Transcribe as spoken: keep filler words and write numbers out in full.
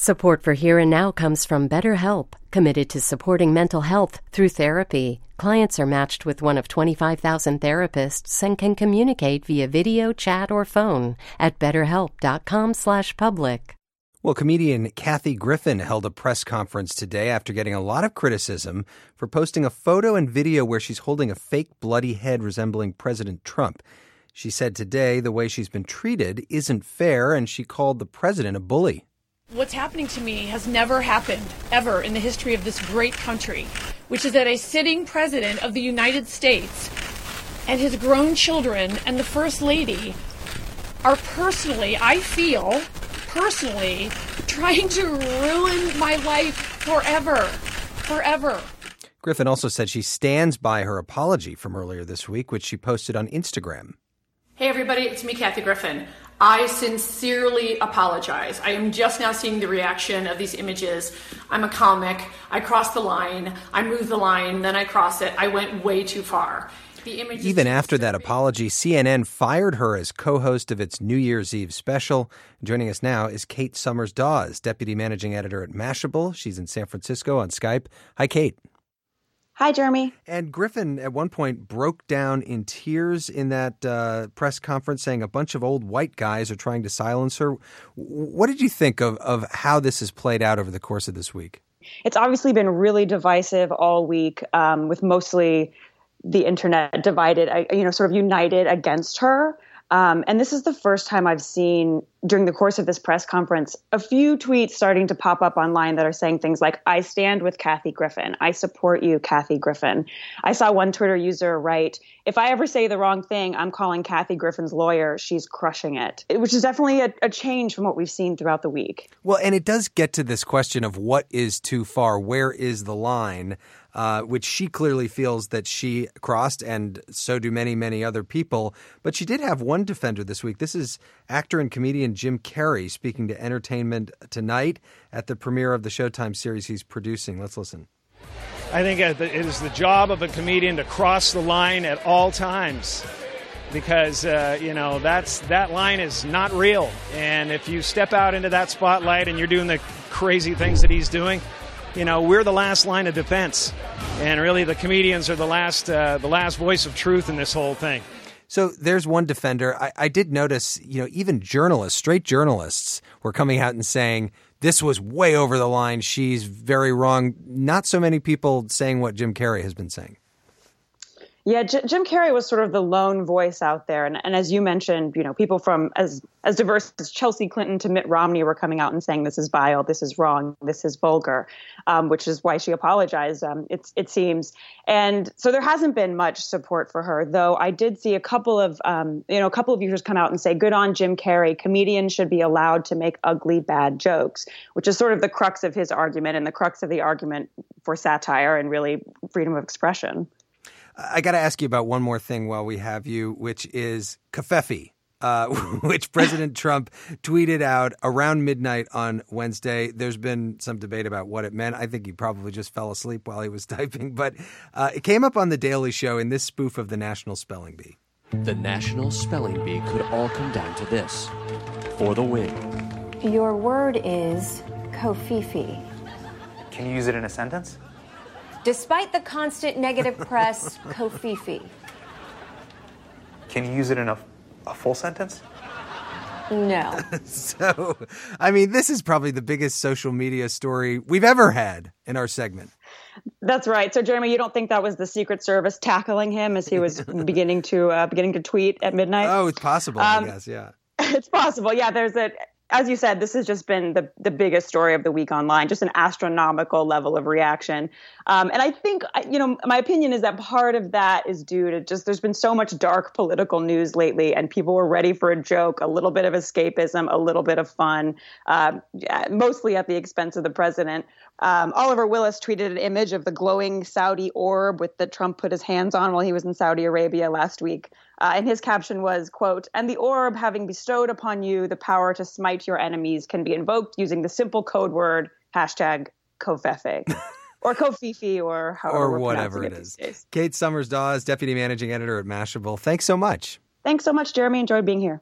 Support for Here and Now comes from BetterHelp, committed to supporting mental health through therapy. Clients are matched with one of twenty-five thousand therapists and can communicate via video, chat, or phone at betterhelp.com slash public. Well, comedian Kathy Griffin held a press conference today after getting a lot of criticism for posting a photo and video where she's holding a fake bloody head resembling President Trump. She said today the way she's been treated isn't fair, and she called the president a bully. What's happening to me has never happened, ever, in the history of this great country, which is that a sitting president of the United States and his grown children and the First Lady are personally, I feel, personally, trying to ruin my life forever, forever. Griffin also said she stands by her apology from earlier this week, which she posted on Instagram. Hey everybody, it's me, Kathy Griffin. I sincerely apologize. I am just now seeing the reaction of these images. I'm a comic. I crossed the line. I moved the line. Then I cross it. I went way too far. The images Even after that apology, C N N fired her as co-host of its New Year's Eve special. Joining us now is Kate Summers-Dawes, deputy managing editor at Mashable. She's in San Francisco on Skype. Hi, Kate. Hi, Jeremy. And Griffin, at one point, broke down in tears in that uh, press conference, saying a bunch of old white guys are trying to silence her. What did you think of, of how this has played out over the course of this week? It's obviously been really divisive all week, um, with mostly the internet divided, you know, sort of united against her. Um, and this is the first time I've seen during the course of this press conference a few tweets starting to pop up online that are saying things like, I stand with Kathy Griffin. I support you, Kathy Griffin. I saw one Twitter user write, if I ever say the wrong thing, I'm calling Kathy Griffin's lawyer. She's crushing it, it which is definitely a, a change from what we've seen throughout the week. Well, and it does get to this question of what is too far? Where is the line? Uh, which she clearly feels that she crossed, and so do many, many other people. But she did have one defender this week. This is actor and comedian Jim Carrey speaking to Entertainment Tonight at the premiere of the Showtime series he's producing. Let's listen. I think it is the job of a comedian to cross the line at all times, because, uh, you know, that's that line is not real. And if you step out into that spotlight and you're doing the crazy things that he's doing, you know, we're the last line of defense, and really the comedians are the last uh, the last voice of truth in this whole thing. So there's one defender. I, I did notice, you know, even journalists, straight journalists, were coming out and saying this was way over the line. She's very wrong. Not so many people saying what Jim Carrey has been saying. Yeah, J- Jim Carrey was sort of the lone voice out there. And, and as you mentioned, you know, people from as as diverse as Chelsea Clinton to Mitt Romney were coming out and saying this is vile, this is wrong, this is vulgar, um, which is why she apologized, um, it's, it seems. And so there hasn't been much support for her, though I did see a couple of, um, you know, a couple of users come out and say, good on Jim Carrey, comedians should be allowed to make ugly, bad jokes, which is sort of the crux of his argument and the crux of the argument for satire and really freedom of expression. I got to ask you about one more thing while we have you, which is Covfefe, uh, which President Trump tweeted out around midnight on Wednesday. There's been some debate about what it meant. I think he probably just fell asleep while he was typing, but uh, it came up on The Daily Show in this spoof of the National Spelling Bee. The National Spelling Bee could all come down to this. For the win. Your word is Covfefe. Can you use it in a sentence? Despite the constant negative press, Covfefe. Can you use it in a, a full sentence? No. So, I mean, this is probably the biggest social media story we've ever had in our segment. That's right. So, Jeremy, you don't think that was the Secret Service tackling him as he was beginning to uh, beginning to tweet at midnight? Oh, it's possible, um, I guess, yeah. It's possible. Yeah, there's a... As you said, this has just been the, the biggest story of the week online, just an astronomical level of reaction. Um, and I think, you know, my opinion is that part of that is due to just there's been so much dark political news lately, and people were ready for a joke, a little bit of escapism, a little bit of fun, uh, mostly at the expense of the president. Um, Oliver Willis tweeted an image of the glowing Saudi orb with that Trump put his hands on while he was in Saudi Arabia last week. Uh, and his caption was, quote, and the orb having bestowed upon you the power to smite your enemies can be invoked using the simple code word, hashtag Covfefe. Or Covfefe, or however or whatever it is. Kate Summers-Dawes, deputy managing editor at Mashable. Thanks so much. Thanks so much, Jeremy. Enjoyed being here.